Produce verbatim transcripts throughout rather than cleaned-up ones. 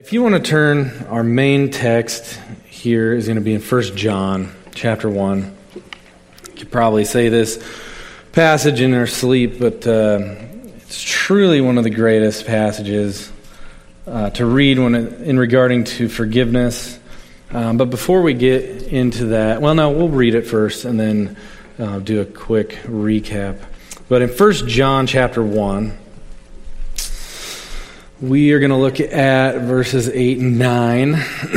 If you want to turn, our main text here is going to be in First John chapter one. You could probably say this passage in our sleep, but uh, it's truly one of the greatest passages uh, to read when it, in regarding to forgiveness. Um, but before we get into that, well, no, we'll read it first and then uh, do a quick recap. But in First John chapter one, we are going to look at verses eight and nine.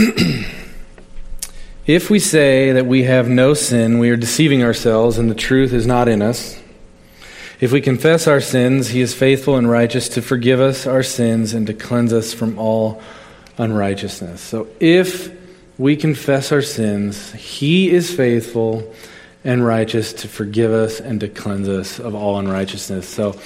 If we say that we have no sin, we are deceiving ourselves, and the truth is not in us. If we confess our sins, he is faithful and righteous to forgive us our sins and to cleanse us from all unrighteousness. So if we confess our sins, he is faithful and righteous to forgive us and to cleanse us of all unrighteousness. So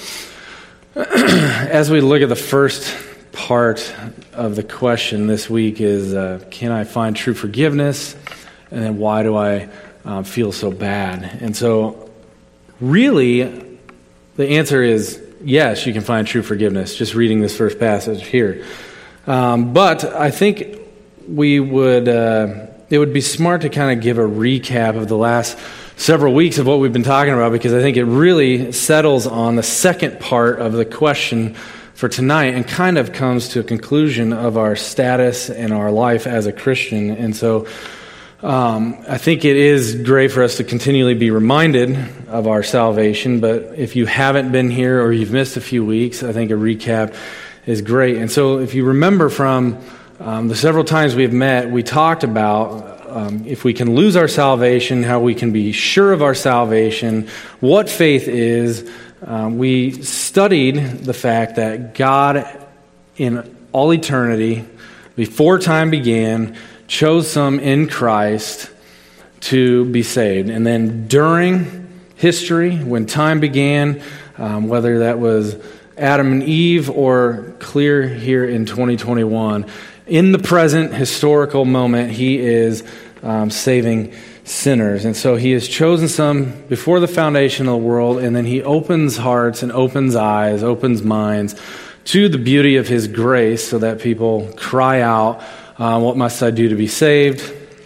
as we look at the first part of the question this week is, uh, can I find true forgiveness? And then why do I uh, feel so bad? And so really, the answer is yes, you can find true forgiveness, just reading this first passage here. Um, but I think we would, uh, it would be smart to kind of give a recap of the last several weeks of what we've been talking about, because I think it really settles on the second part of the question for tonight and kind of comes to a conclusion of our status and our life as a Christian. And so um, I think it is great for us to continually be reminded of our salvation, but if you haven't been here or you've missed a few weeks, I think a recap is great. And so if you remember from um, the several times we've met, we talked about Um, if we can lose our salvation, how we can be sure of our salvation, what faith is. Um, we studied the fact that God, in all eternity, before time began, chose some in Christ to be saved. And then during history, when time began, um, whether that was Adam and Eve or clear here in twenty twenty-one, in the present historical moment, he is um, saving sinners. And so he has chosen some before the foundation of the world, and then he opens hearts and opens eyes, opens minds to the beauty of his grace so that people cry out, uh, what must I do to be saved?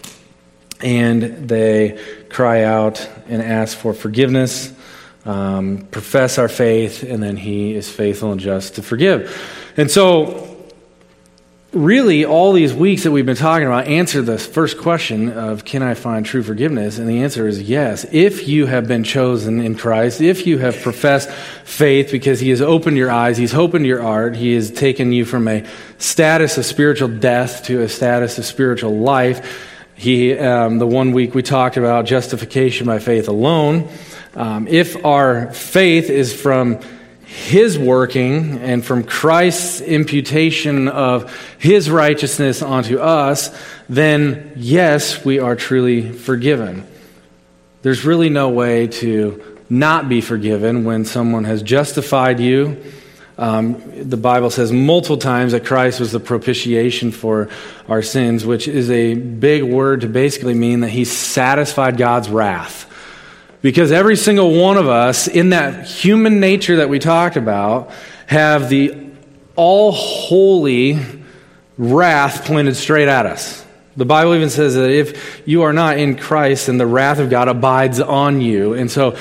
And they cry out and ask for forgiveness, um, profess our faith, and then he is faithful and just to forgive. And so really, all these weeks that we've been talking about answer the first question of, can I find true forgiveness? And the answer is yes. If you have been chosen in Christ, if you have professed faith because he has opened your eyes, he's opened your heart, he has taken you from a status of spiritual death to a status of spiritual life. He, um, the one week we talked about justification by faith alone. Um, if our faith is from his working and from Christ's imputation of his righteousness onto us, then yes, we are truly forgiven. There's really no way to not be forgiven when someone has justified you. Um, the Bible says multiple times that Christ was the propitiation for our sins, which is a big word to basically mean that he satisfied God's wrath. Because every single one of us, in that human nature that we talked about, have the all-holy wrath pointed straight at us. The Bible even says that if you are not in Christ, then the wrath of God abides on you. And so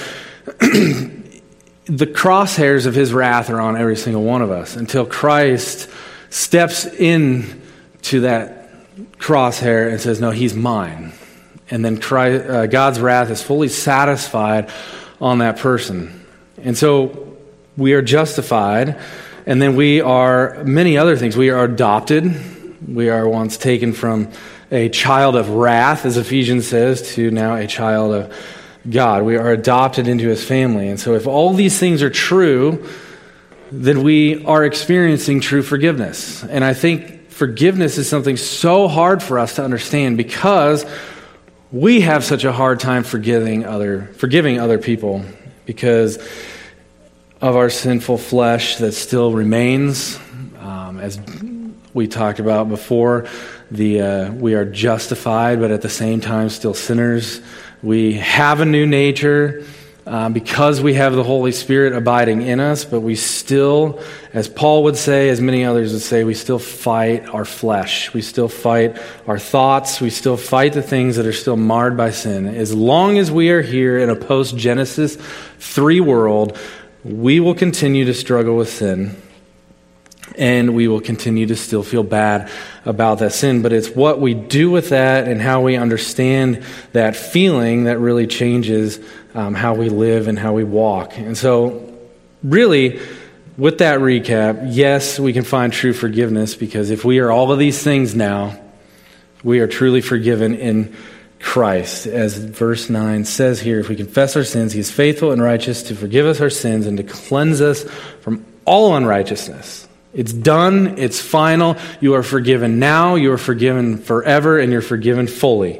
the crosshairs of his wrath are on every single one of us until Christ steps in to that crosshair and says, no, he's mine. And then Christ, uh, God's wrath is fully satisfied on that person. And so we are justified, and then we are many other things. We are adopted. We are once taken from a child of wrath, as Ephesians says, to now a child of God. We are adopted into his family. And so if all these things are true, then we are experiencing true forgiveness. And I think forgiveness is something so hard for us to understand because we have such a hard time forgiving other forgiving other people because of our sinful flesh that still remains. Um, as we talked about before, the uh, we are justified, but at the same time still sinners. We have a new nature, uh, because we have the Holy Spirit abiding in us, but we still, as Paul would say, as many others would say, we still fight our flesh. We still fight our thoughts. We still fight the things that are still marred by sin. As long as we are here in a post-Genesis three world, we will continue to struggle with sin. And we will continue to still feel bad about that sin. But it's what we do with that and how we understand that feeling that really changes um, how we live and how we walk. And so, really, with that recap, yes, we can find true forgiveness, because if we are all of these things now, we are truly forgiven in Christ. As verse nine says here, if we confess our sins, he is faithful and righteous to forgive us our sins and to cleanse us from all unrighteousness. It's done. It's final. You are forgiven now. You are forgiven forever, and you're forgiven fully.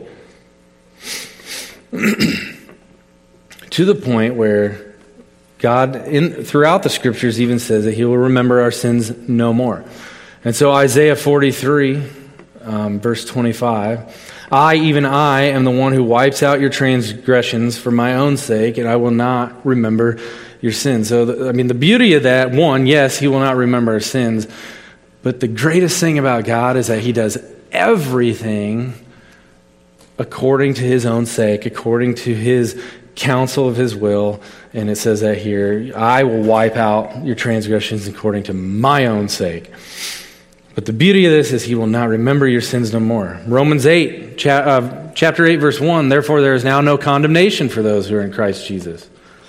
To the point where God, in, throughout the Scriptures, even says that he will remember our sins no more. And so Isaiah forty-three, um, verse twenty-five, I, even I, am the one who wipes out your transgressions for my own sake, and I will not remember your sins. So, the, I mean, the beauty of that, one, yes, he will not remember our sins, but the greatest thing about God is that he does everything according to his own sake, according to his counsel of his will, and it says that here, I will wipe out your transgressions according to my own sake. But the beauty of this is he will not remember your sins no more. Romans eight, cha- uh, chapter eight, verse one, therefore there is now no condemnation for those who are in Christ Jesus.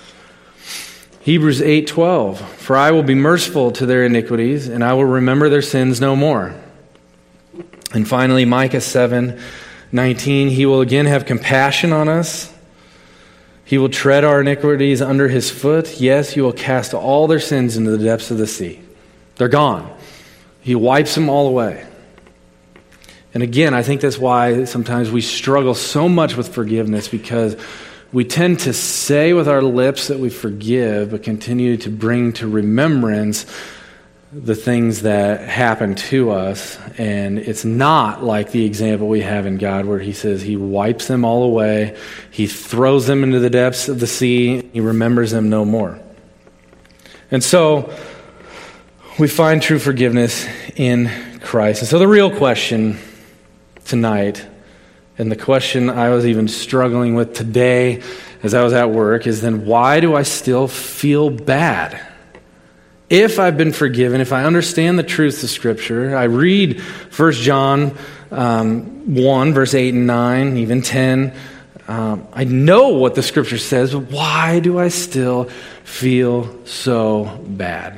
Hebrews eight twelve, for I will be merciful to their iniquities, and I will remember their sins no more. And finally, Micah seven nineteen, he will again have compassion on us. He will tread our iniquities under his foot. Yes, he will cast all their sins into the depths of the sea. They're gone. He wipes them all away. And again, I think that's why sometimes we struggle so much with forgiveness, because we tend to say with our lips that we forgive, but continue to bring to remembrance the things that happen to us. And it's not like the example we have in God where he says he wipes them all away, he throws them into the depths of the sea, he remembers them no more. And so we find true forgiveness in Christ. And so the real question tonight, and the question I was even struggling with today as I was at work, is then why do I still feel bad? If I've been forgiven, if I understand the truths of Scripture, I read First John um, one, verse eight and nine, even ten. Um, I know what the Scripture says, but why do I still feel so bad?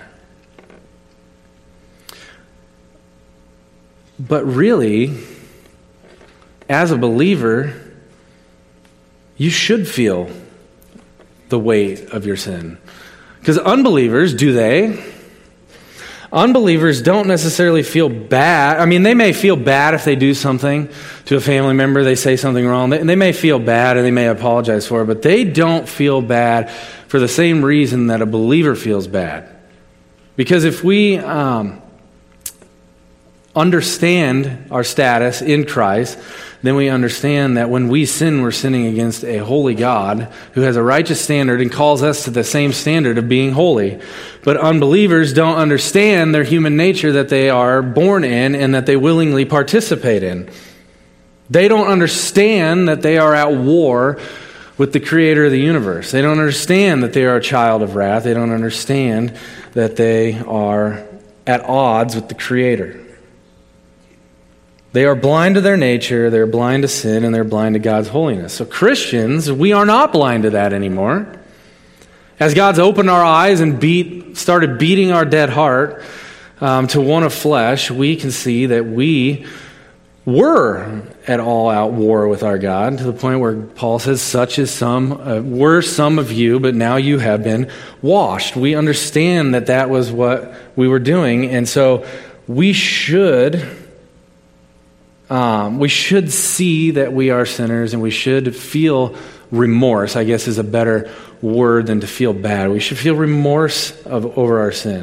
But really, as a believer, you should feel the weight of your sin. Because unbelievers, do they? Unbelievers don't necessarily feel bad. I mean, they may feel bad if they do something to a family member, they say something wrong. They, they may feel bad and they may apologize for it, but they don't feel bad for the same reason that a believer feels bad. Because if we um, understand our status in Christ, then we understand that when we sin, we're sinning against a holy God who has a righteous standard and calls us to the same standard of being holy. But unbelievers don't understand their human nature that they are born in and that they willingly participate in. They don't understand that they are at war with the creator of the universe. They don't understand that they are a child of wrath. They don't understand that they are at odds with the creator. They are blind to their nature, they're blind to sin, and they're blind to God's holiness. So Christians, we are not blind to that anymore. As God's opened our eyes and beat, started beating our dead heart um, to one of flesh, we can see that we were at all out war with our God, to the point where Paul says, such as some, uh, were some of you, but now you have been washed. We understand that that was what we were doing, and so we should... Um, we should see that we are sinners, and we should feel remorse, I guess is a better word than to feel bad. We should feel remorse of, over our sin.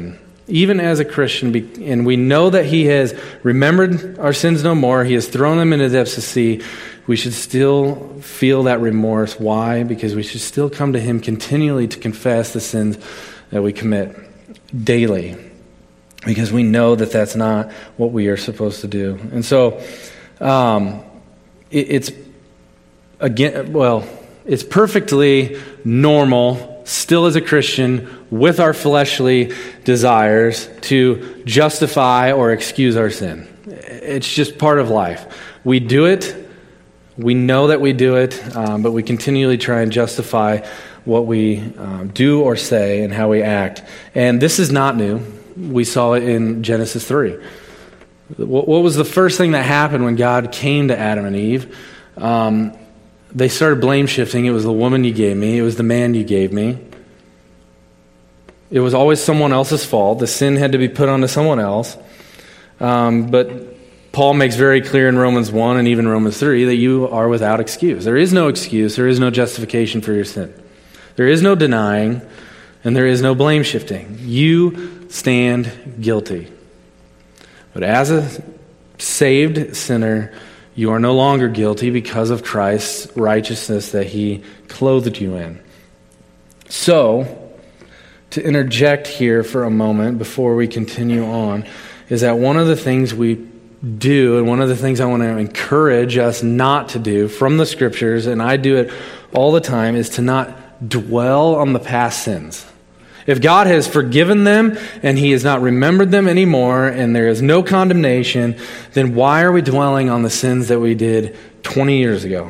even as a Christian, and we know that he has remembered our sins no more, he has thrown them into the depths of the sea, we should still feel that remorse. Why? Because we should still come to him continually to confess the sins that we commit daily, because we know that that's not what we are supposed to do. And so um, it, it's, again, well, it's perfectly normal, still as a Christian, with our fleshly desires, to justify or excuse our sin. It's just part of life. We do it, we know that we do it, um, but we continually try and justify what we um, do or say and how we act. And this is not new. We saw it in Genesis three. What, what was the first thing that happened when God came to Adam and Eve? Um, they started blame shifting. It was the woman you gave me. It was the man you gave me. It was always someone else's fault. The sin had to be put onto someone else. Um, but Paul makes very clear in Romans one and even Romans three that you are without excuse. There is no excuse. There is no justification for your sin. There is no denying, and there is no blame shifting. You stand guilty. But as a saved sinner, you are no longer guilty because of Christ's righteousness that he clothed you in. So, to interject here for a moment before we continue on, is that one of the things we do, and one of the things I want to encourage us not to do from the Scriptures, and I do it all the time, is to not dwell on the past sins. If God has forgiven them and he has not remembered them anymore and there is no condemnation, then why are we dwelling on the sins that we did twenty years ago?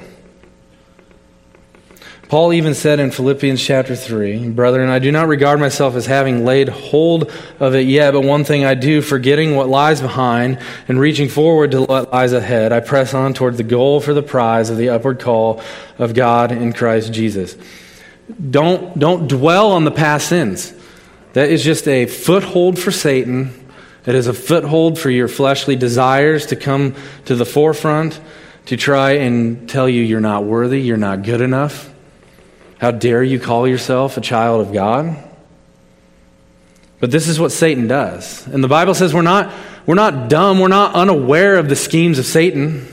Paul even said in Philippians chapter three, "Brethren, I do not regard myself as having laid hold of it yet, but one thing I do, forgetting what lies behind and reaching forward to what lies ahead, I press on toward the goal for the prize of the upward call of God in Christ Jesus." Don't, don't dwell on the past sins. That is just a foothold for Satan. It is a foothold for your fleshly desires to come to the forefront, to try and tell you you're not worthy, you're not good enough. How dare you call yourself a child of God? But this is what Satan does. And the Bible says we're not, we're not dumb, we're not unaware of the schemes of Satan.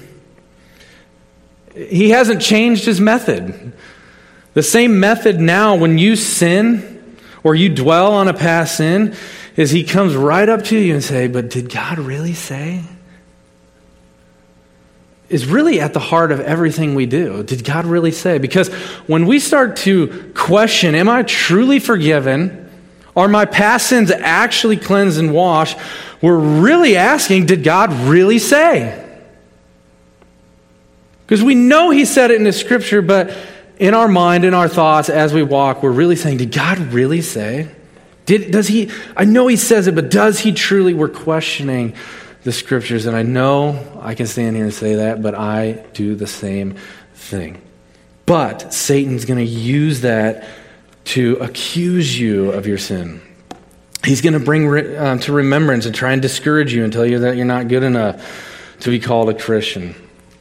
He hasn't changed his method. The same method now when you sin or you dwell on a past sin is he comes right up to you and say, "But did God really say?" Is really at the heart of everything we do. Did God really say? Because when we start to question, am I truly forgiven? Are my past sins actually cleansed and washed? We're really asking, did God really say? Because we know he said it in the Scripture, but in our mind, in our thoughts, as we walk, we're really saying, did God really say? Did, does he, I know he says it, but does he truly? We're questioning the Scriptures, and I know I can stand here and say that, but I do the same thing. But Satan's going to use that to accuse you of your sin. He's going to bring um, to remembrance and try and discourage you and tell you that you're not good enough to be called a Christian.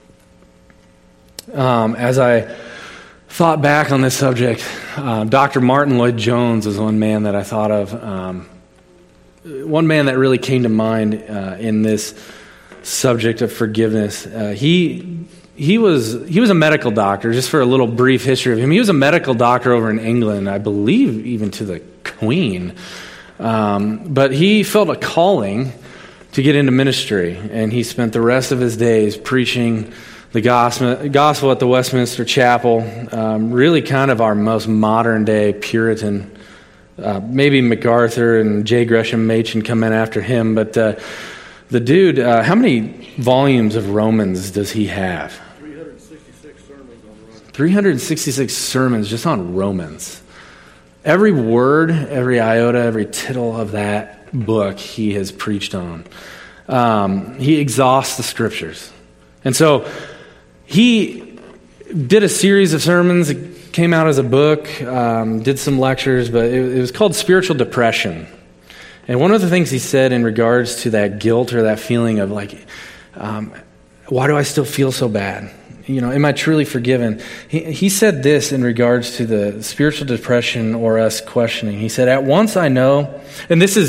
Um, as I thought back on this subject, uh, Doctor Martin Lloyd-Jones is one man that I thought of. Um, one man that really came to mind uh, in this subject of forgiveness. Uh, he he was he was a medical doctor. Just for a little brief history of him, he was a medical doctor over in England, I believe, even to the Queen. Um, but he felt a calling to get into ministry, and he spent the rest of his days preaching the gospel, gospel at the Westminster Chapel, um, really kind of our most modern day Puritan. Uh, maybe MacArthur and J. Gresham Machen come in after him, but uh, the dude, uh, how many volumes of Romans does he have? three hundred sixty-six sermons on Romans. three hundred sixty-six sermons just on Romans. Every word, every iota, every tittle of that book he has preached on. Um, he exhausts the Scriptures. And so he did a series of sermons. It came out as a book, um, did some lectures, but it, it was called Spiritual Depression. And one of the things he said in regards to that guilt or that feeling of like, um, why do I still feel so bad? You know, am I truly forgiven? He, he said this in regards to the spiritual depression or us questioning. He said, "At once I know," and this is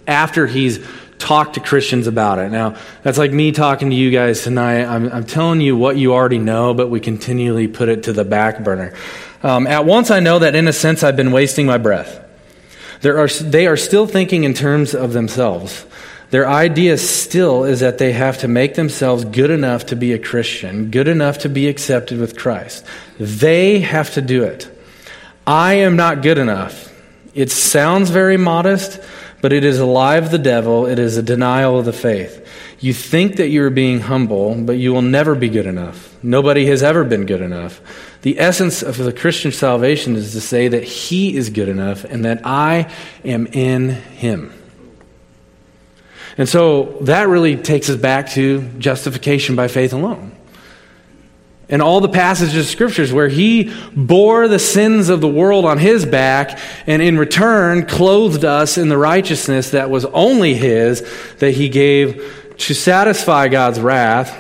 after he's talked to Christians about it. Now, that's like me talking to you guys tonight. I'm, I'm telling you what you already know, but we continually put it to the back burner. Um, at once I know that in a sense I've been wasting my breath. There are, they are still thinking in terms of themselves. Their idea still is that they have to make themselves good enough to be a Christian, good enough to be accepted with Christ. They have to do it. I am not good enough. It sounds very modest, but it is a lie of the devil. It is a denial of the faith. You think that you are being humble, but you will never be good enough. Nobody has ever been good enough. The essence of the Christian salvation is to say that he is good enough and that I am in him. And so that really takes us back to justification by faith alone. And all the passages of scriptures where he bore the sins of the world on his back and in return clothed us in the righteousness that was only his, that he gave to satisfy God's wrath.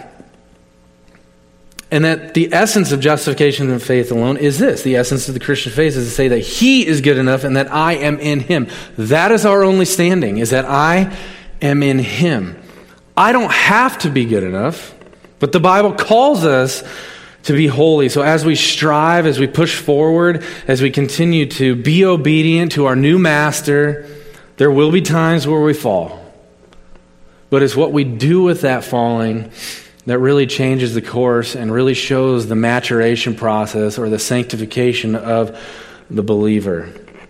And that the essence of justification and faith alone is this. The essence of the Christian faith is to say that he is good enough and that I am in him. That is our only standing, is that I am in him. I don't have to be good enough, but the Bible calls us to be holy. So as we strive, as we push forward, as we continue to be obedient to our new master, there will be times where we fall. But it's what we do with that falling that really changes the course and really shows the maturation process or the sanctification of the believer.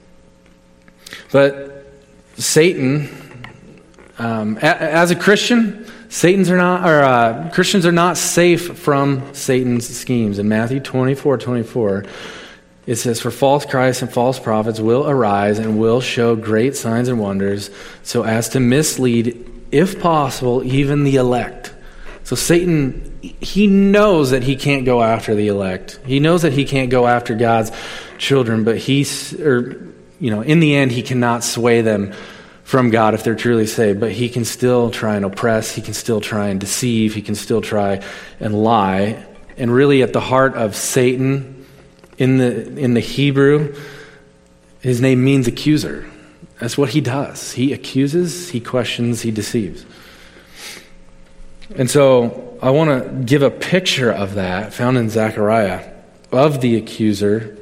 But Satan, um, a, as a Christian, Satan's are not, or uh, Christians are not safe from Satan's schemes. In Matthew twenty-four twenty-four, it says, "For false Christs and false prophets will arise and will show great signs and wonders, so as to mislead, if possible, even the elect." So Satan, he knows that he can't go after the elect. He knows that he can't go after God's children, but he's, or you know, in the end, he cannot sway them from God if they're truly saved, but he can still try and oppress, he can still try and deceive, he can still try and lie. And really at the heart of Satan in the in the Hebrew, his name means accuser. That's what he does. He accuses, he questions, he deceives. And so I want to give a picture of that found in Zechariah, of the accuser,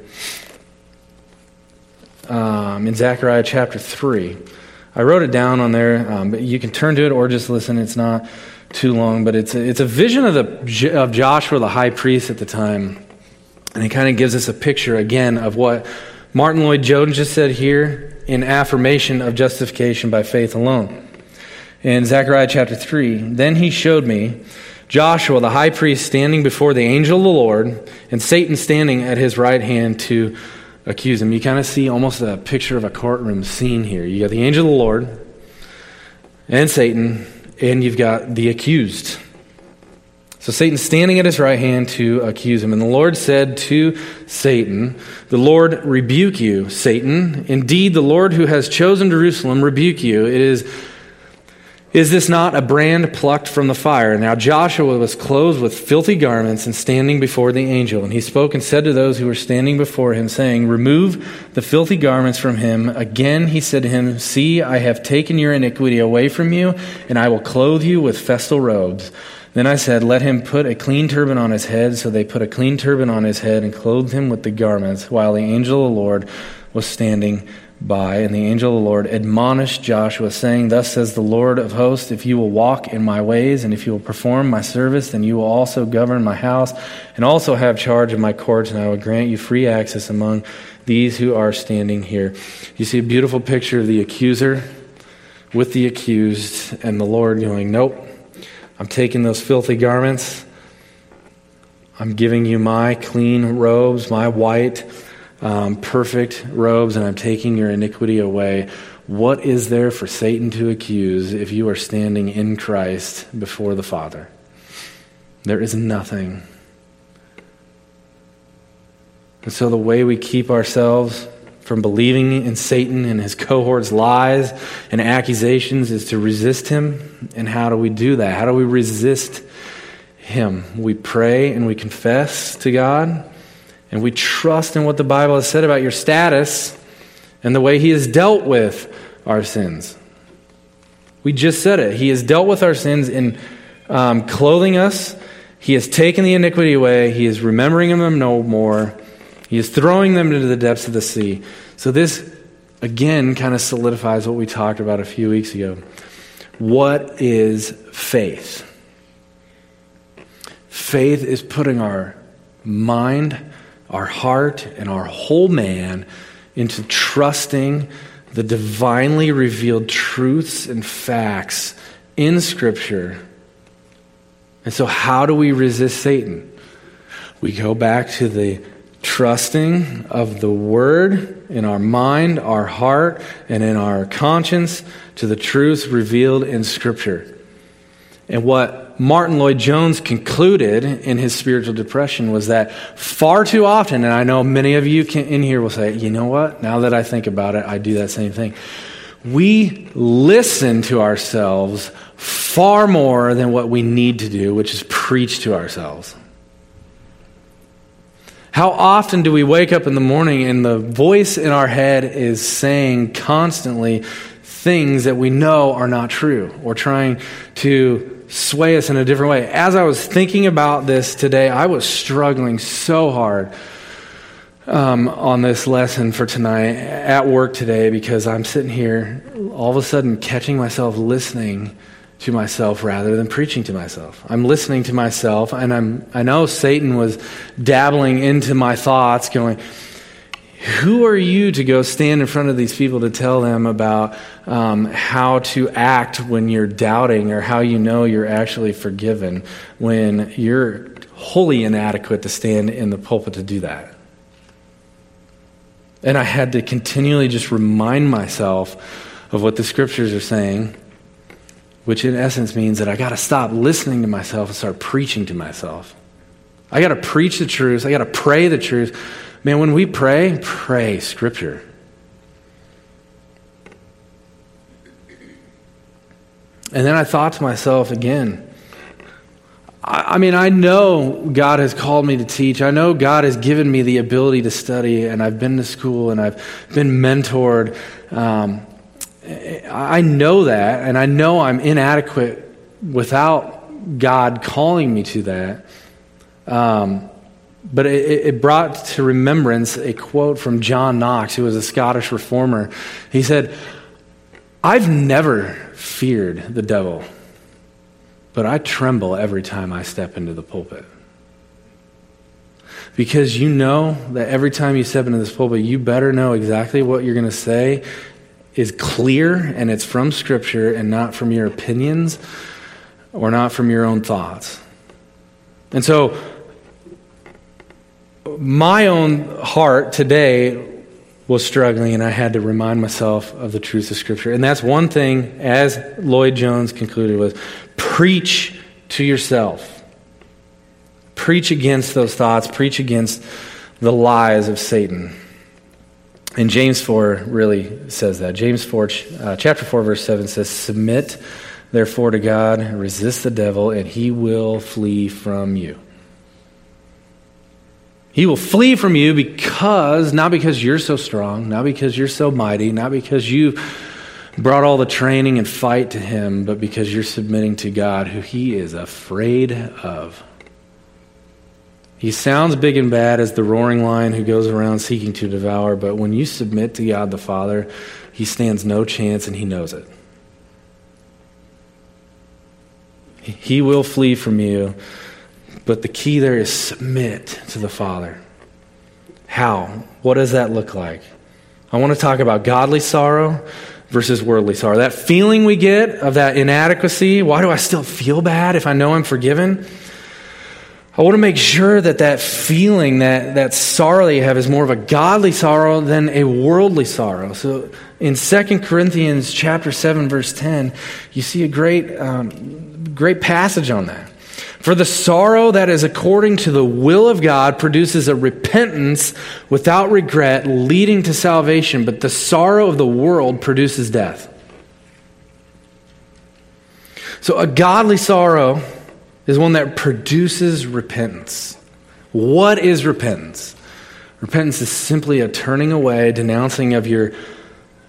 um, in Zechariah chapter three. I wrote it down on there, um, but you can turn to it or just listen. It's not too long, but it's a, it's a vision of the of Joshua, the high priest at the time, and it kind of gives us a picture again of what Martin Lloyd-Jones just said here in affirmation of justification by faith alone. In Zechariah chapter three, "Then he showed me Joshua, the high priest, standing before the angel of the Lord, and Satan standing at his right hand to accuse him." You kind of see almost a picture of a courtroom scene here. You got the angel of the Lord and Satan, and you've got the accused. So Satan's standing at his right hand to accuse him. And the Lord said to Satan, "The Lord rebuke you, Satan. Indeed, the Lord who has chosen Jerusalem rebuke you. It is Is this not a brand plucked from the fire?" Now Joshua was clothed with filthy garments and standing before the angel. And he spoke and said to those who were standing before him, saying, "Remove the filthy garments from him." Again he said to him, "See, I have taken your iniquity away from you, and I will clothe you with festal robes." Then I said, "Let him put a clean turban on his head." So they put a clean turban on his head and clothed him with the garments, while the angel of the Lord was standing by. And the angel of the Lord admonished Joshua, saying, "Thus says the Lord of hosts, if you will walk in my ways, and if you will perform my service, then you will also govern my house, and also have charge of my courts, and I will grant you free access among these who are standing here." You see a beautiful picture of the accuser with the accused, and the Lord going, "Nope, I'm taking those filthy garments. I'm giving you my clean robes, my white Um, perfect robes, and I'm taking your iniquity away." What is there for Satan to accuse if you are standing in Christ before the Father? There is nothing. And so the way we keep ourselves from believing in Satan and his cohorts' lies and accusations is to resist him. And how do we do that? How do we resist him? We pray and we confess to God. And we trust in what the Bible has said about your status and the way he has dealt with our sins. We just said it. He has dealt with our sins in um, clothing us. He has taken the iniquity away. He is remembering them no more. He is throwing them into the depths of the sea. So this, again, kind of solidifies what we talked about a few weeks ago. What is faith? Faith is putting our mind, our heart, and our whole man into trusting the divinely revealed truths and facts in Scripture. And so how do we resist Satan? We go back to the trusting of the Word in our mind, our heart, and in our conscience to the truths revealed in Scripture. And what Martin Lloyd-Jones concluded in his Spiritual Depression was that far too often, and I know many of you can, in here will say, you know what, now that I think about it, I do that same thing. We listen to ourselves far more than what we need to do, which is preach to ourselves. How often do we wake up in the morning and the voice in our head is saying constantly things that we know are not true, or trying to sway us in a different way? As I was thinking about this today, I was struggling so hard um, on this lesson for tonight at work today, because I'm sitting here all of a sudden catching myself listening to myself rather than preaching to myself. I'm listening to myself, and I'm I know Satan was dabbling into my thoughts, going, who are you to go stand in front of these people to tell them about um, how to act when you're doubting, or how you know you're actually forgiven when you're wholly inadequate to stand in the pulpit to do that? And I had to continually just remind myself of what the Scriptures are saying, which in essence means that I got to stop listening to myself and start preaching to myself. I got to preach the truth. I got to pray the truth. Man, when we pray, pray Scripture. And then I thought to myself again, I, I mean, I know God has called me to teach. I know God has given me the ability to study, and I've been to school, and I've been mentored. Um, I know that, and I know I'm inadequate without God calling me to that. Um But it, it brought to remembrance a quote from John Knox, who was a Scottish reformer. He said, I've never feared the devil, but I tremble every time I step into the pulpit. Because you know that every time you step into this pulpit, you better know exactly what you're going to say is clear, and it's from Scripture and not from your opinions or not from your own thoughts. And so my own heart today was struggling, and I had to remind myself of the truth of Scripture. And that's one thing, as Lloyd-Jones concluded, was preach to yourself. Preach against those thoughts. Preach against the lies of Satan. And James four really says that. James four, uh, chapter four, verse seven says, submit therefore to God, resist the devil, and he will flee from you. He will flee from you because, not because you're so strong, not because you're so mighty, not because you brought all the training and fight to him, but because you're submitting to God, who he is afraid of. He sounds big and bad as the roaring lion who goes around seeking to devour, but when you submit to God the Father, he stands no chance, and he knows it. He will flee from you. But the key there is submit to the Father. How? What does that look like? I want to talk about godly sorrow versus worldly sorrow. That feeling we get of that inadequacy. Why do I still feel bad if I know I'm forgiven? I want to make sure that that feeling, that, that sorrow that you have is more of a godly sorrow than a worldly sorrow. So in Second Corinthians chapter seven, verse ten, you see a great, um, great passage on that. For the sorrow that is according to the will of God produces a repentance without regret, leading to salvation, but the sorrow of the world produces death. So a godly sorrow is one that produces repentance. What is repentance? Repentance is simply a turning away, denouncing of your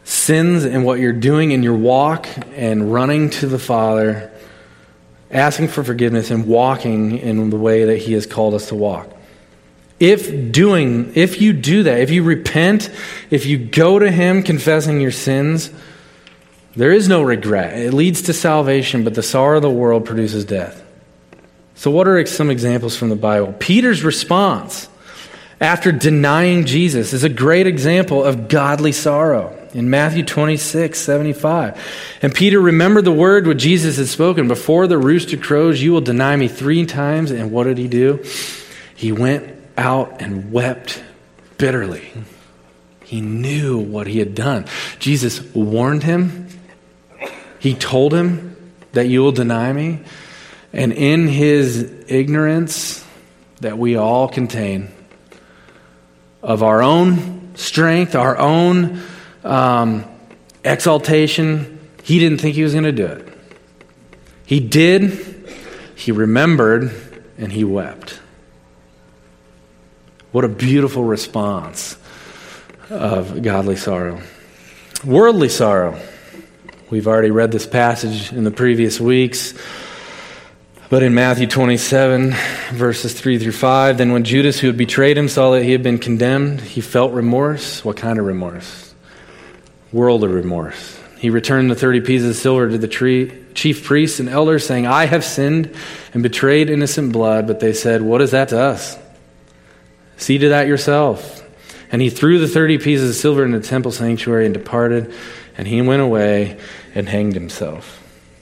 sins and what you're doing in your walk and running to the Father, asking for forgiveness and walking in the way that he has called us to walk. If doing, if you do that, if you repent, if you go to him confessing your sins, there is no regret. It leads to salvation, but the sorrow of the world produces death. So what are some examples from the Bible? Peter's response after denying Jesus is a great example of godly sorrow. In Matthew twenty-six, seventy-five. And Peter remembered the word which Jesus had spoken, before the rooster crows, you will deny me three times. And what did he do? He went out and wept bitterly. He knew what he had done. Jesus warned him. He told him that you will deny me. And in his ignorance that we all contain of our own strength, our own um, exaltation, he didn't think he was going to do it. He did. He remembered, and he wept. What a beautiful response of godly sorrow. Worldly sorrow. We've already read this passage in the previous weeks. But in Matthew twenty-seven, verses three through five, then when Judas, who had betrayed him, saw that he had been condemned, he felt remorse. What kind of remorse? Worldly remorse. He returned the thirty pieces of silver to the tree, chief priests and elders, saying, I have sinned and betrayed innocent blood. But they said, what is that to us? See to that yourself. And he threw the thirty pieces of silver into the temple sanctuary and departed, and he went away and hanged himself.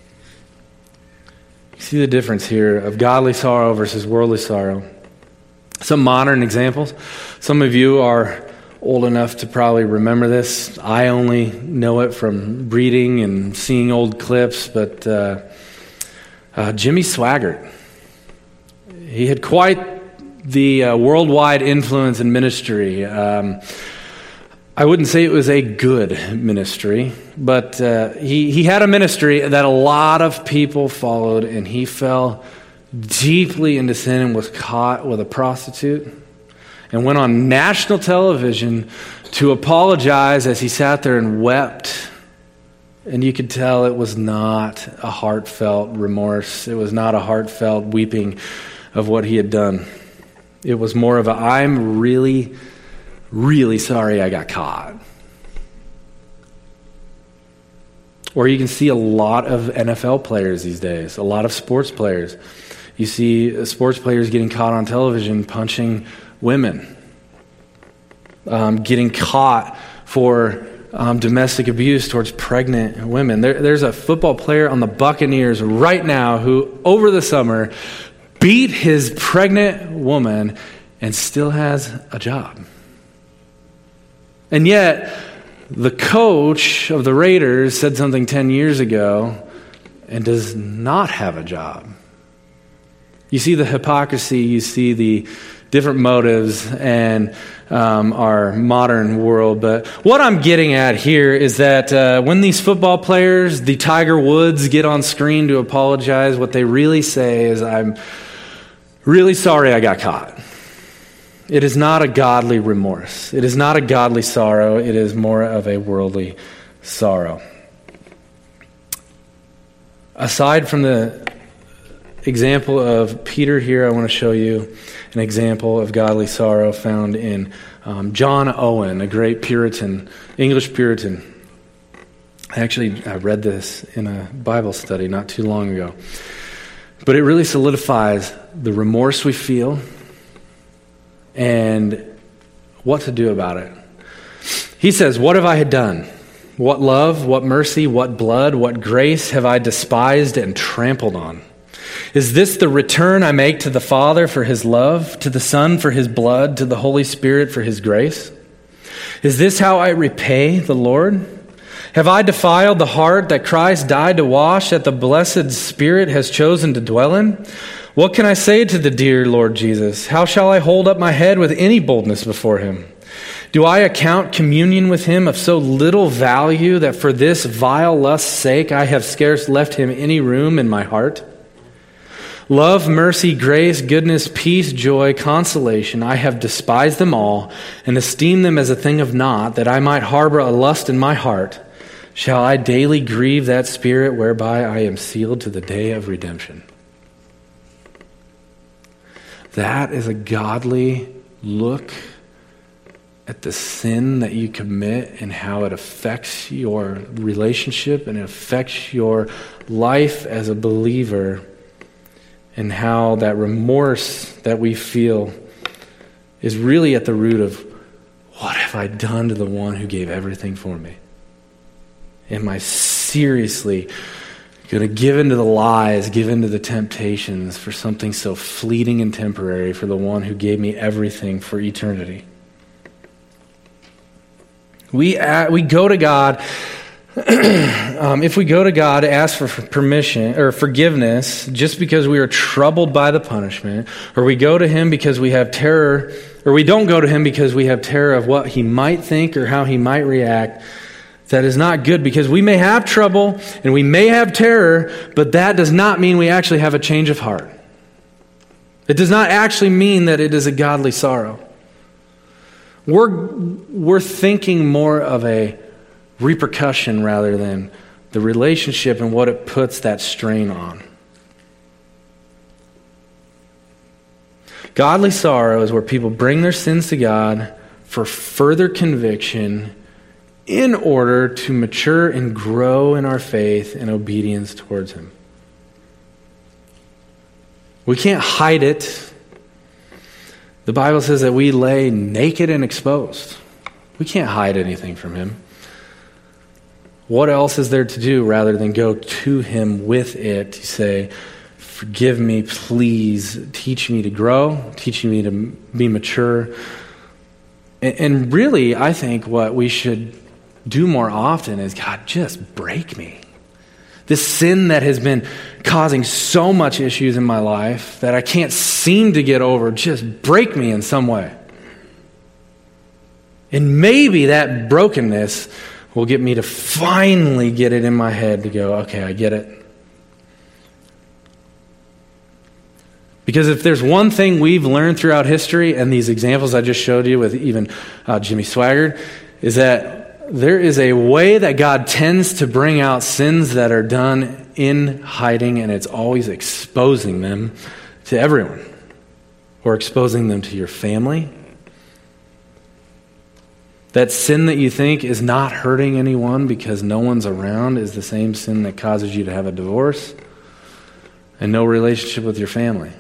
You see the difference here of godly sorrow versus worldly sorrow. Some modern examples. Some of you are old enough to probably remember this. I only know it from reading and seeing old clips, but uh, uh, Jimmy Swaggart. He had quite the uh, worldwide influence in ministry. Um, I wouldn't say it was a good ministry, but uh, he, he had a ministry that a lot of people followed, and he fell deeply into sin and was caught with a prostitute and went on national television to apologize as he sat there and wept. And you could tell it was not a heartfelt remorse. It was not a heartfelt weeping of what he had done. It was more of a, I'm really, really sorry I got caught. Or you can see a lot of N F L players these days, a lot of sports players. You see sports players getting caught on television punching women, um, getting caught for um, domestic abuse towards pregnant women. There, there's a football player on the Buccaneers right now who, over the summer, beat his pregnant woman and still has a job. And yet, the coach of the Raiders said something ten years ago and does not have a job. You see the hypocrisy, you see the different motives and um, our modern world. But what I'm getting at here is that uh, when these football players, the Tiger Woods, get on screen to apologize, what they really say is, I'm really sorry I got caught. It is not a godly remorse. It is not a godly sorrow. It is more of a worldly sorrow. Aside from the example of Peter here, I want to show you an example of godly sorrow found in um, John Owen, a great Puritan, English Puritan. Actually, I read this in a Bible study not too long ago. But it really solidifies the remorse we feel and what to do about it. He says, what have I done? What love, what mercy, what blood, what grace have I despised and trampled on? Is this the return I make to the Father for his love, to the Son for his blood, to the Holy Spirit for his grace? Is this how I repay the Lord? Have I defiled the heart that Christ died to wash, that the blessed Spirit has chosen to dwell in? What can I say to the dear Lord Jesus? How shall I hold up my head with any boldness before him? Do I account communion with him of so little value that for this vile lust's sake I have scarce left him any room in my heart? Love, mercy, grace, goodness, peace, joy, consolation, I have despised them all and esteemed them as a thing of naught, that I might harbor a lust in my heart. Shall I daily grieve that Spirit whereby I am sealed to the day of redemption? That is a godly look at the sin that you commit and how it affects your relationship and it affects your life as a believer, and how that remorse that we feel is really at the root of, what have I done to the one who gave everything for me? Am I seriously going to give in to the lies, give in to the temptations for something so fleeting and temporary, for the one who gave me everything for eternity? We uh, we go to God, um, if we go to God to ask for permission or forgiveness just because we are troubled by the punishment, or we go to Him because we have terror, or we don't go to Him because we have terror of what He might think or how He might react, that is not good, because we may have trouble and we may have terror, but that does not mean we actually have a change of heart. It does not actually mean that it is a godly sorrow. We're, we're thinking more of a repercussion rather than the relationship and what it puts that strain on. Godly sorrow is where people bring their sins to God for further conviction in order to mature and grow in our faith and obedience towards Him. We can't hide it. The Bible says that we lay naked and exposed. We can't hide anything from Him. What else is there to do rather than go to Him with it to say, forgive me, please, teach me to grow, teach me to be mature. And, and really, I think what we should do more often is, God, just break me. This sin that has been causing so much issues in my life that I can't seem to get over, just break me in some way. And maybe that brokenness will get me to finally get it in my head to go, okay, I get it. Because if there's one thing we've learned throughout history, and these examples I just showed you with even uh, Jimmy Swaggart, is that there is a way that God tends to bring out sins that are done in hiding, and it's always exposing them to everyone, or exposing them to your family. That sin that you think is not hurting anyone because no one's around is the same sin that causes you to have a divorce and no relationship with your family.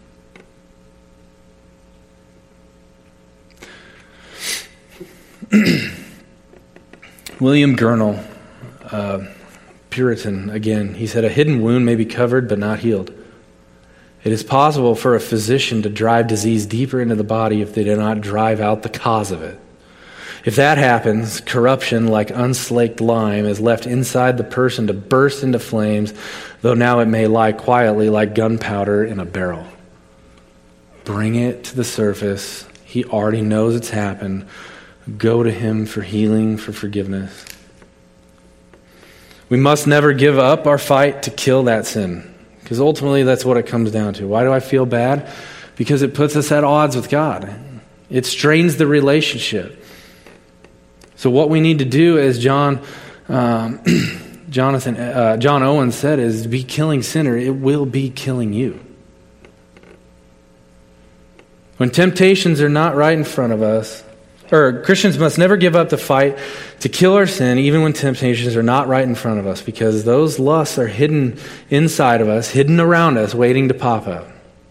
William Gurnall, uh, Puritan, again, he said, a hidden wound may be covered but not healed. It is possible for a physician to drive disease deeper into the body if they do not drive out the cause of it. If that happens, corruption, like unslaked lime, is left inside the person to burst into flames, though now it may lie quietly like gunpowder in a barrel. Bring it to the surface. He already knows it's happened. Go to Him for healing, for forgiveness. We must never give up our fight to kill that sin, because ultimately that's what it comes down to. Why do I feel bad? Because it puts us at odds with God. It strains the relationship. So what we need to do, as John, um, Jonathan, uh, John Owen said, is be killing sinner. It will be killing you. When temptations are not right in front of us, or Christians must never give up the fight to kill our sin, even when temptations are not right in front of us, because those lusts are hidden inside of us, hidden around us, waiting to pop out.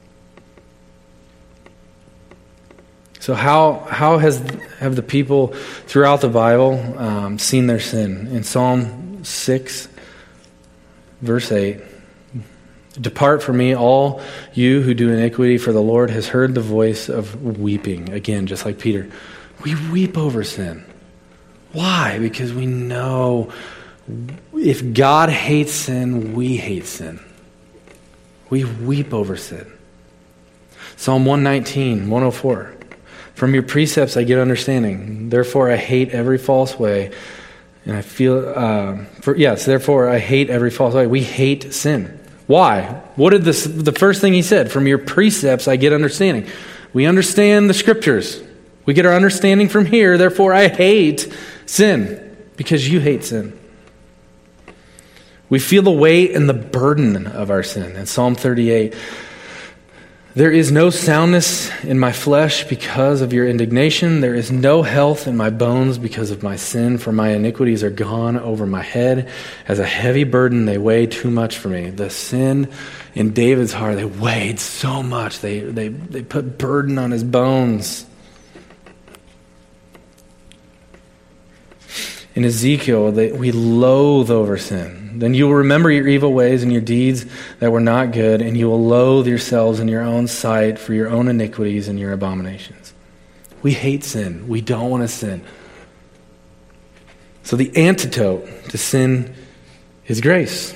So how how has have the people throughout the Bible um, seen their sin? In Psalm six, verse eight, depart from me, all you who do iniquity, for the Lord has heard the voice of weeping. Again, just like Peter. We weep over sin. Why? Because we know if God hates sin, we hate sin. We weep over sin. Psalm one nineteen, one oh four. From your precepts I get understanding. Therefore I hate every false way. And I feel, uh, for, yes, therefore I hate every false way. We hate sin. Why? What did this, the first thing he said? From your precepts I get understanding. We understand the scriptures. We get our understanding from here. Therefore I hate sin because you hate sin. We feel the weight and the burden of our sin. In Psalm thirty-eight, there is no soundness in my flesh because of your indignation. There is no health in my bones because of my sin, for my iniquities are gone over my head. As a heavy burden, they weigh too much for me. The sin in David's heart, they weighed so much. They, they, they put burden on his bones. In Ezekiel, they, we loathe over sin. Then you will remember your evil ways and your deeds that were not good, and you will loathe yourselves in your own sight for your own iniquities and your abominations. We hate sin. We don't want to sin. So the antidote to sin is grace.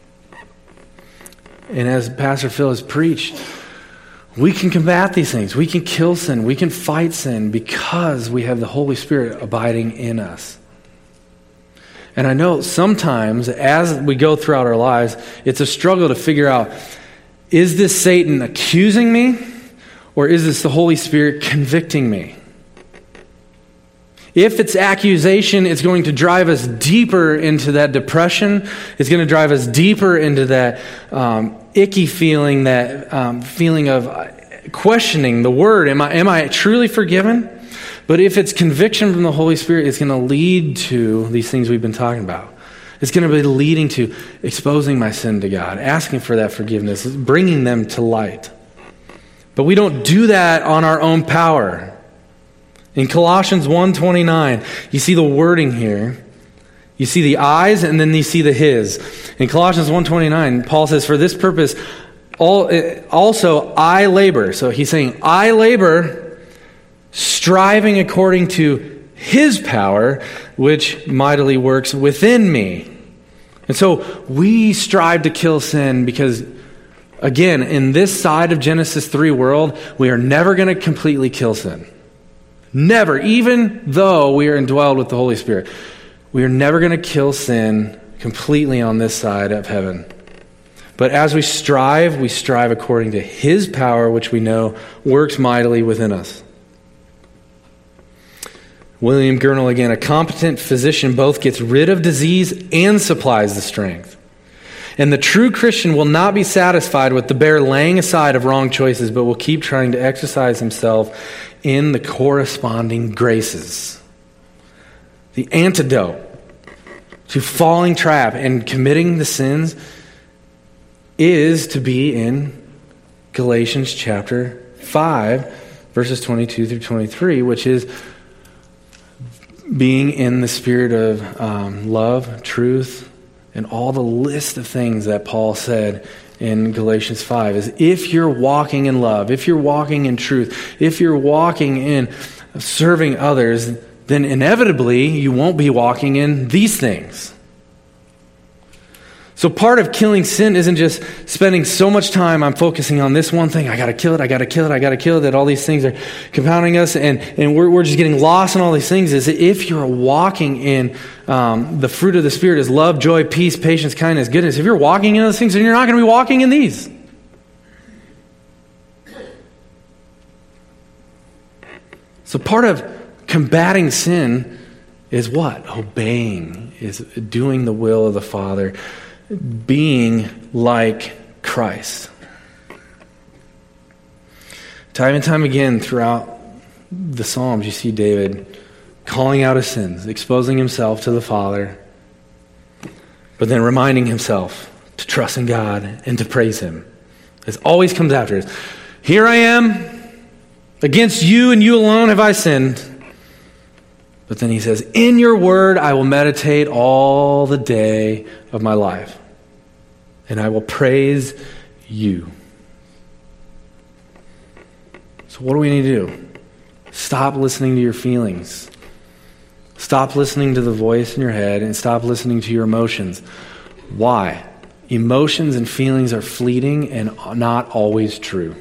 And as Pastor Phil has preached, we can combat these things. We can kill sin. We can fight sin because we have the Holy Spirit abiding in us. And I know sometimes as we go throughout our lives, it's a struggle to figure out, is this Satan accusing me or is this the Holy Spirit convicting me? If it's accusation, it's going to drive us deeper into that depression. It's going to drive us deeper into that um, icky feeling, that um, feeling of questioning the word. Am I, am I truly forgiven? But if it's conviction from the Holy Spirit, it's going to lead to these things we've been talking about. It's going to be leading to exposing my sin to God, asking for that forgiveness, bringing them to light. But we don't do that on our own power. In Colossians one twenty-nine, you see the wording here. You see the I's and then you see the his. In Colossians one twenty-nine, Paul says, for this purpose, all, also I labor. So he's saying, I labor, striving according to his power, which mightily works within me. And so we strive to kill sin because, again, in this side of Genesis three world, we are never going to completely kill sin. Never, even though we are indwelled with the Holy Spirit. We are never going to kill sin completely on this side of heaven. But as we strive, we strive according to his power, which we know works mightily within us. William Gurnall again, a competent physician both gets rid of disease and supplies the strength. And the true Christian will not be satisfied with the bare laying aside of wrong choices, but will keep trying to exercise himself in the corresponding graces. The antidote to falling trap and committing the sins is to be in Galatians chapter five, verses twenty-two through twenty-three, which is being in the spirit of um, love, truth, and all the list of things that Paul said in Galatians five is if you're walking in love, if you're walking in truth, if you're walking in serving others, then inevitably you won't be walking in these things. So part of killing sin isn't just spending so much time I'm focusing on this one thing. I got to kill it, I got to kill it, I got to kill it, that all these things are compounding us and, and we're, we're just getting lost in all these things. Is that if you're walking in um, the fruit of the Spirit is love, joy, peace, patience, kindness, goodness. If you're walking in those things, then you're not going to be walking in these. So part of combating sin is what? Obeying, is doing the will of the Father, being like Christ. Time and time again throughout the Psalms, you see David calling out his sins, exposing himself to the Father, but then reminding himself to trust in God and to praise Him. It always comes after us. Here I am, against you and you alone have I sinned. But then he says, in your word I will meditate all the day of my life, and I will praise you. So what do we need to do? Stop listening to your feelings. Stop listening to the voice in your head and stop listening to your emotions. Why? Emotions and feelings are fleeting and not always true.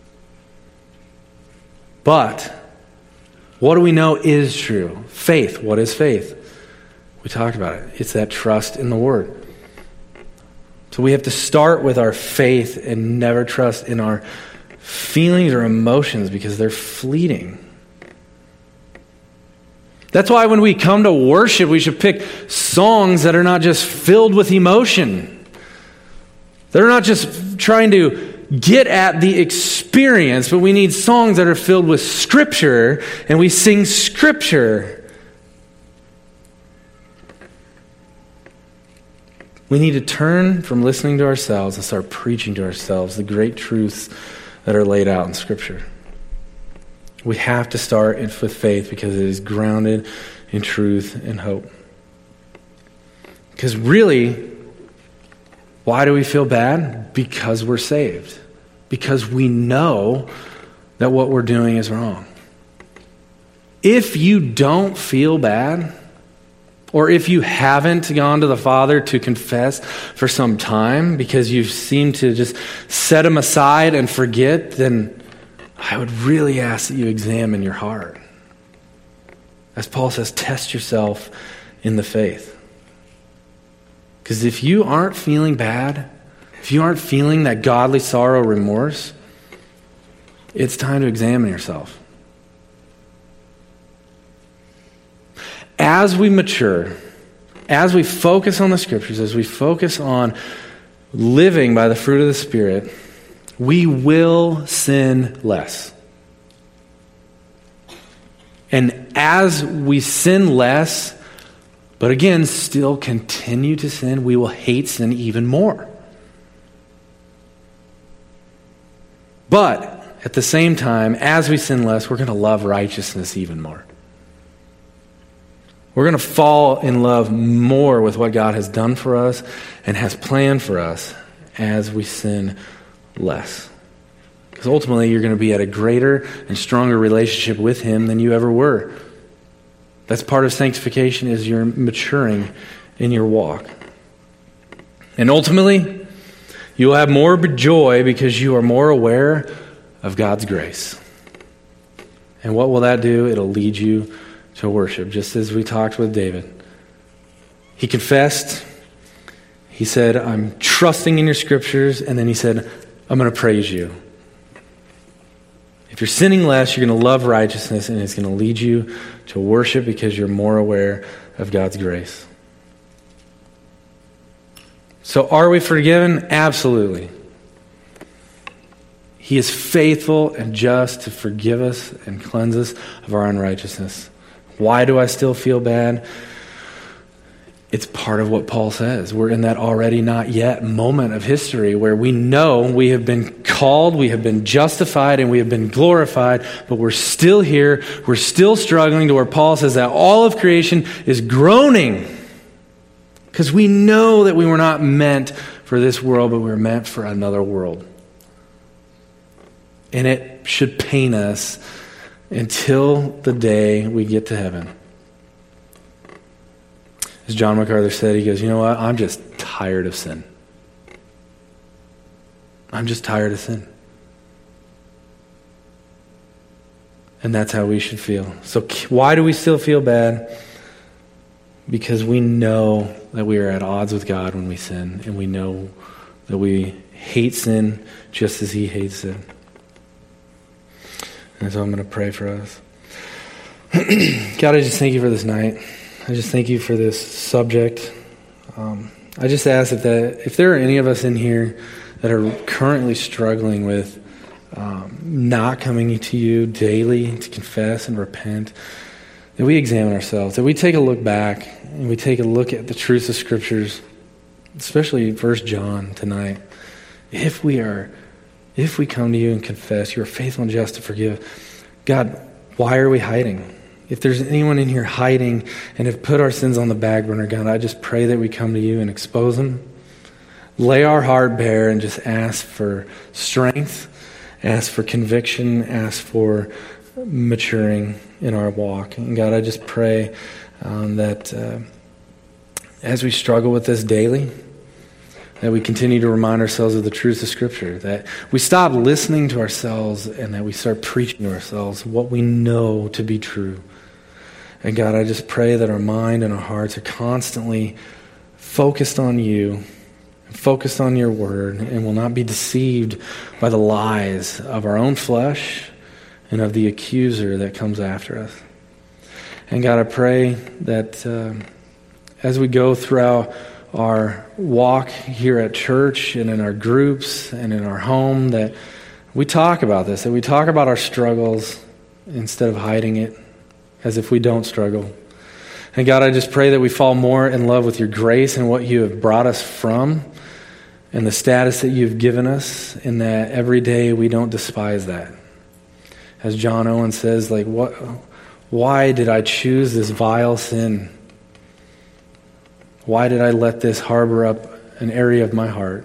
But what do we know is true? Faith. What is faith? We talked about it. It's that trust in the Word. So we have to start with our faith and never trust in our feelings or emotions because they're fleeting. That's why when we come to worship, we should pick songs that are not just filled with emotion. They're not just trying to get at the experience, but we need songs that are filled with Scripture, and we sing Scripture. We need to turn from listening to ourselves and start preaching to ourselves the great truths that are laid out in Scripture. We have to start with faith because it is grounded in truth and hope. Because really, why do we feel bad? Because we're saved. Because we know that what we're doing is wrong. If you don't feel bad, or if you haven't gone to the Father to confess for some time because you seem to just set him aside and forget, then I would really ask that you examine your heart. As Paul says, test yourself in the faith. Because if you aren't feeling bad, if you aren't feeling that godly sorrow, remorse, it's time to examine yourself. As we mature, as we focus on the Scriptures, as we focus on living by the fruit of the Spirit, we will sin less. And as we sin less, but again, still continue to sin, we will hate sin even more. But at the same time, as we sin less, we're going to love righteousness even more. We're going to fall in love more with what God has done for us and has planned for us as we sin less. Because ultimately, you're going to be at a greater and stronger relationship with Him than you ever were. That's part of sanctification, is you're maturing in your walk. And ultimately, you'll have more joy because you are more aware of God's grace. And what will that do? It'll lead you to worship, just as we talked with David. He confessed. He said, I'm trusting in your Scriptures. And then he said, I'm going to praise you. If you're sinning less, you're going to love righteousness, and it's going to lead you to worship because you're more aware of God's grace. So are we forgiven? Absolutely. He is faithful and just to forgive us and cleanse us of our unrighteousness. Why do I still feel bad? It's part of what Paul says. We're in that already not yet moment of history where we know we have been called, we have been justified, and we have been glorified, but we're still here, we're still struggling, to where Paul says that all of creation is groaning because we know that we were not meant for this world, but we were meant for another world. And it should pain us until the day we get to heaven. As John MacArthur said, he goes, you know what? I'm just tired of sin. I'm just tired of sin. And that's how we should feel. So why do we still feel bad? Because we know that we are at odds with God when we sin, and we know that we hate sin just as He hates sin. And so I'm going to pray for us. God, I just thank you for this night. I just thank you for this subject. Um, I just ask that, that if there are any of us in here that are currently struggling with um, not coming to you daily to confess and repent, that we examine ourselves, that we take a look back and we take a look at the truths of Scriptures, especially First John tonight. If we are If we come to you and confess, you are faithful and just to forgive. God, why are we hiding? If there's anyone in here hiding and have put our sins on the back burner, God, I just pray that we come to you and expose them. Lay our heart bare and just ask for strength, ask for conviction, ask for maturing in our walk. And God, I just pray um, that uh, as we struggle with this daily, that we continue to remind ourselves of the truths of Scripture, that we stop listening to ourselves and that we start preaching to ourselves what we know to be true. And God, I just pray that our mind and our hearts are constantly focused on you, focused on your word, and will not be deceived by the lies of our own flesh and of the accuser that comes after us. And God, I pray that uh, as we go throughout our walk here at church and in our groups and in our home, that we talk about this, that we talk about our struggles instead of hiding it as if we don't struggle. And God, I just pray that we fall more in love with your grace and what you have brought us from and the status that you've given us, and that every day we don't despise that. As John Owen says, like, what? Why did I choose this vile sin? Why did I let this harbor up an area of my heart?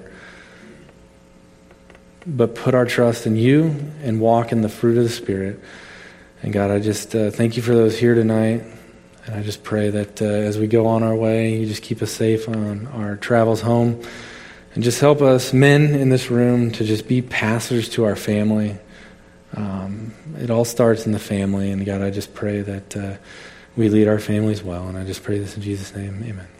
But put our trust in you and walk in the fruit of the Spirit. And God, I just uh, thank you for those here tonight. And I just pray that uh, as we go on our way, you just keep us safe on our travels home. And just help us, men in this room, to just be pastors to our family. Um, it all starts in the family. And God, I just pray that uh, we lead our families well. And I just pray this in Jesus' name. Amen.